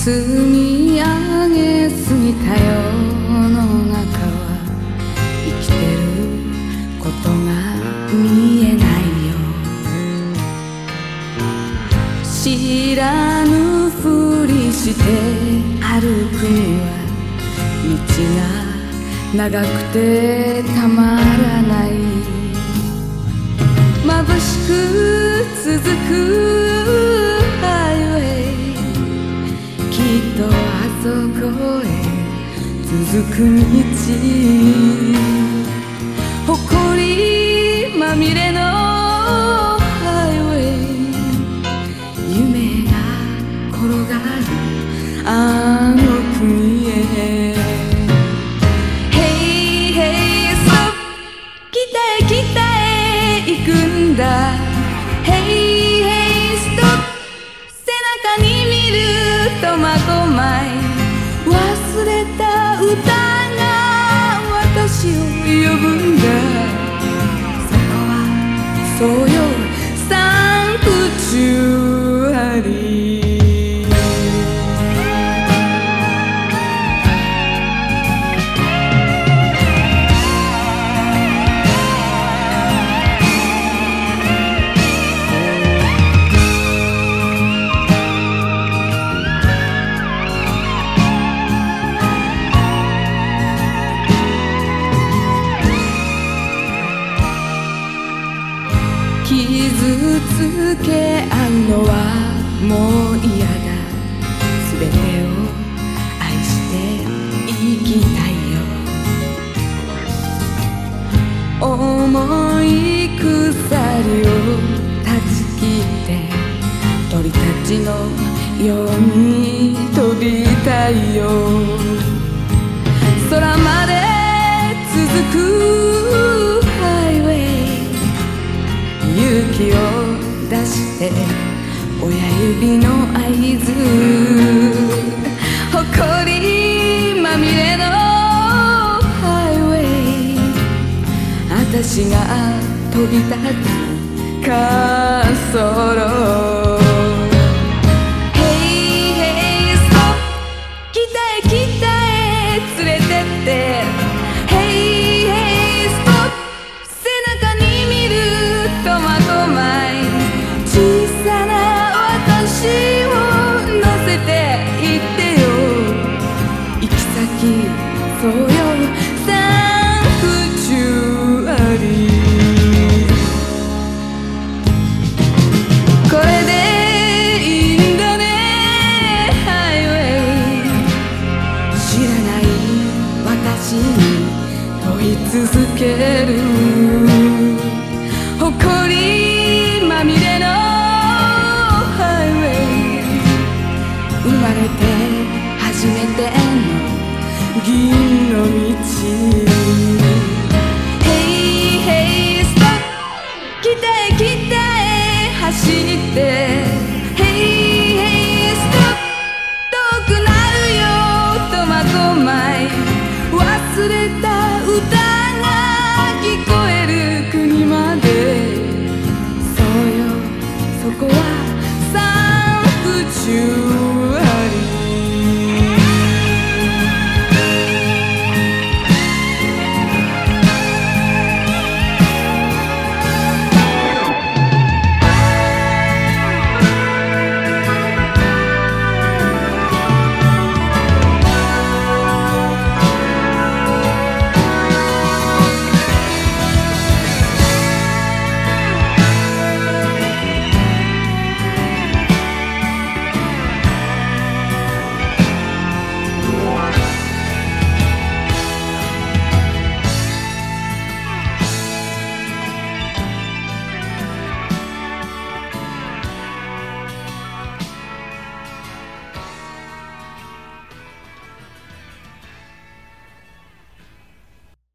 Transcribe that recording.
積み上げすぎた世の中は生きてることが見えないよ。知らぬふりして歩くには道が長くてたまらない。眩しく続くハイウェイ、きっとあそこへ続く道。埃まみれのハイウェイ、夢が転がるあの国へ。 Hey hey stop、 北へ北へ行くんだ。 Hey hey stop、 背中に見る苫小牧、忘れた歌が私を呼ぶんだ。そこはそうよ、サンクチュアリー。傷つけ合うのはもう嫌だ。すべてを愛して生きたいよ。重い鎖を断ち切って鳥たちのように飛びたいよ。空まで続くハイウェイ、勇気を出して親指の合図、埃まみれのハイウェイ、私が飛び立つ滑走路。 Hey hey stop、 北へ北へ連れてって。 Hey hey stop、 背中に見る苫小牧、小さな私を乗せて行ってよ。行き先そうよ、サンクチュアリー。これでいいんだねハイウェイ、知らない私に問い続ける。埃まみれのハイウェイ、生まれて初めての銀の道。 Hey hey stop、 北へ北へ走って。